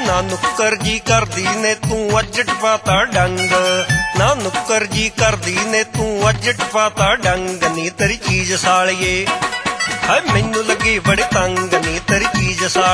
ना नुक्कर जी करदी ने तू अज टपाता डंग, ना नुक्कर जी करदी ने तू अज टपाता डंग। नी तेरी चीज सालिए है मैनू लगी बड़ी तंग, नी तेरी चीज सालिए